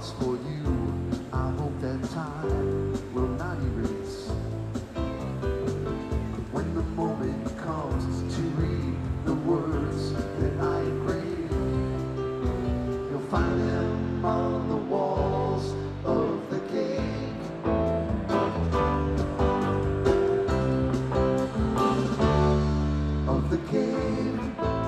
lost for you. I hope that time will not erase. When the moment comes to read the words that I engrave, you'll find them on the walls of the cave. Of the cave.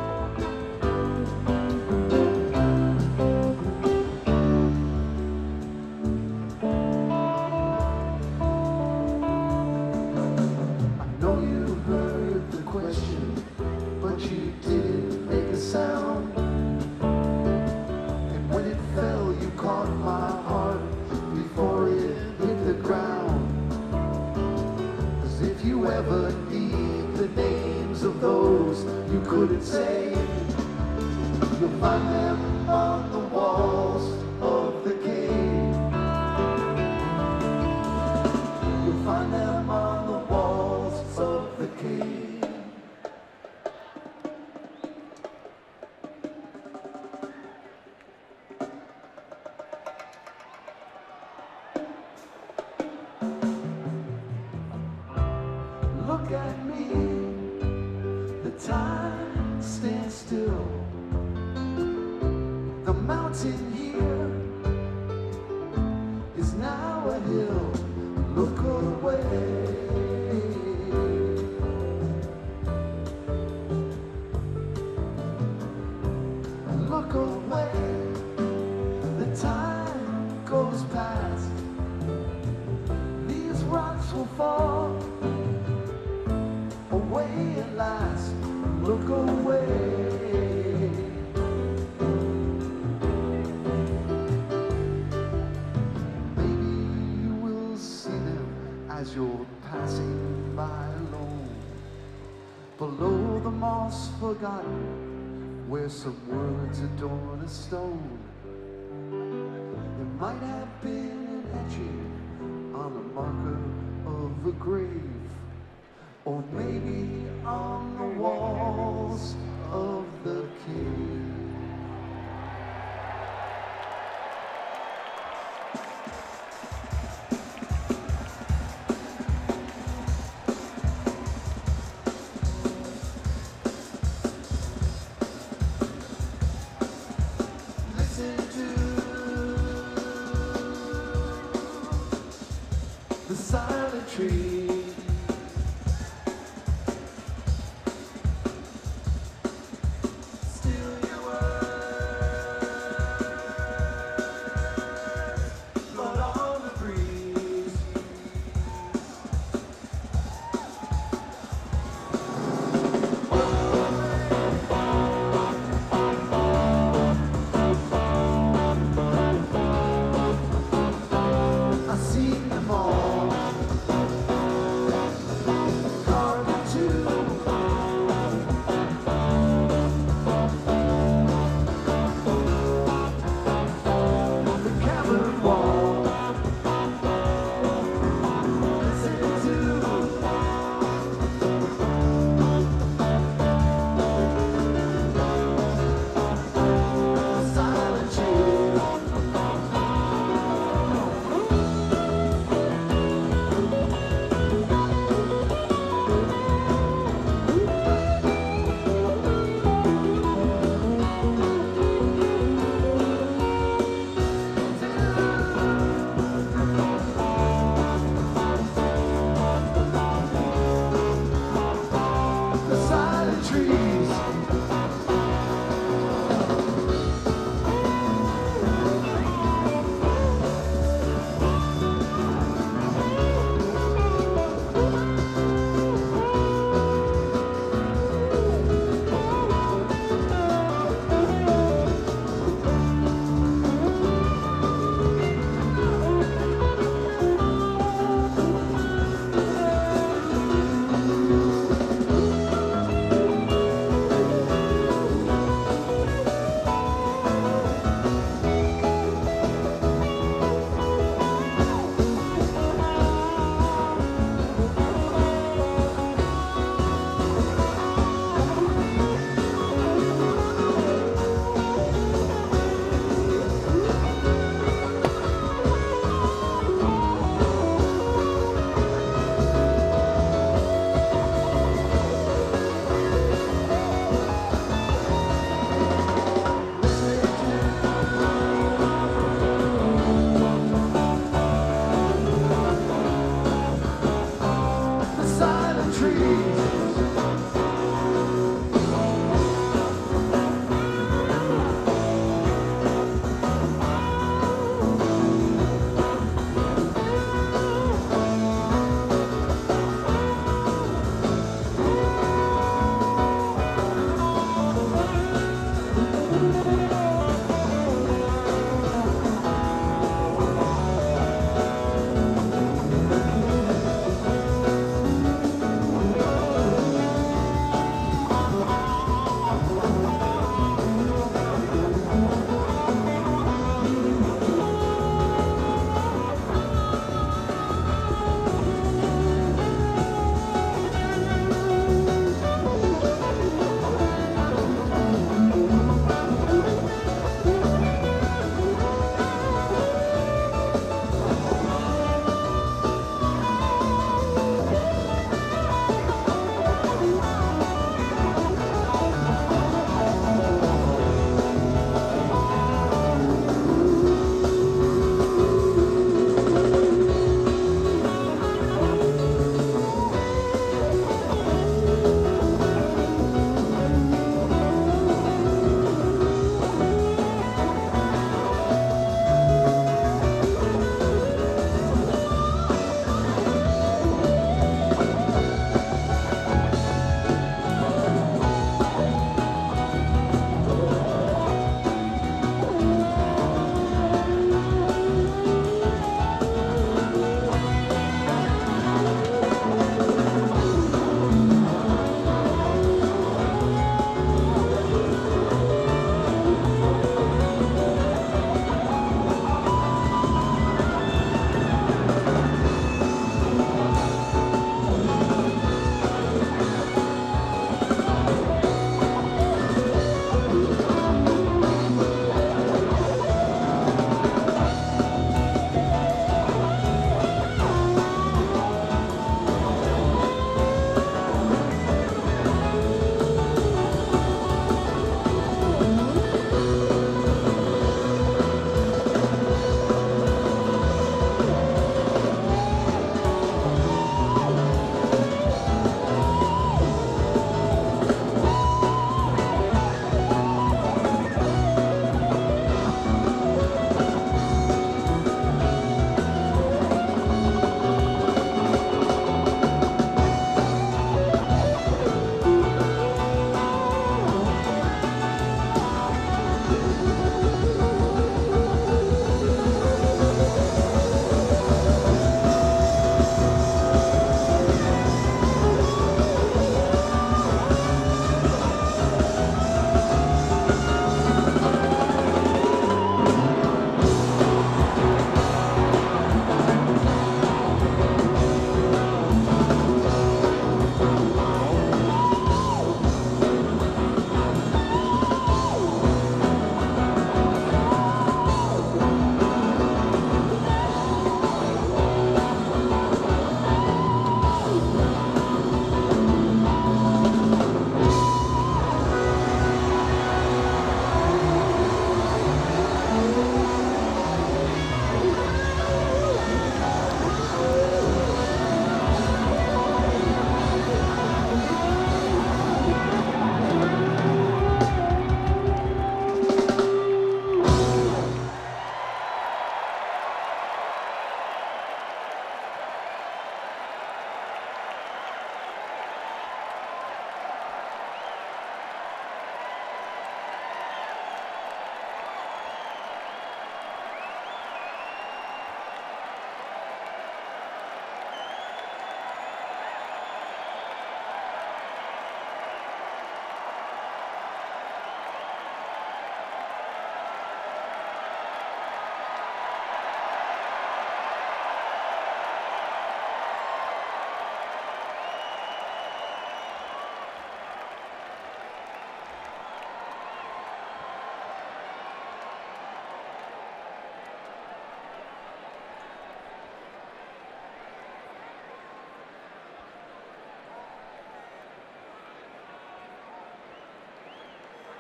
I know you heard the question, but you didn't make a sound. And when it fell, you caught my heart before it hit the ground. As if you ever need the names of those you couldn't say, you'll find them on the walls of the cave. You'll find them on the walls of the cave. Look at me, the time stands still. The mountain here is now a hill. Look away. Look away. The time goes past. These rocks will fall away at last. Look away. Maybe you will see them as you're passing by alone. Below the moss forgotten, where some words adorn a stone. There might have been an etching on a marker of a grave, or maybe on the walls of the cave. Listen to the silent tree.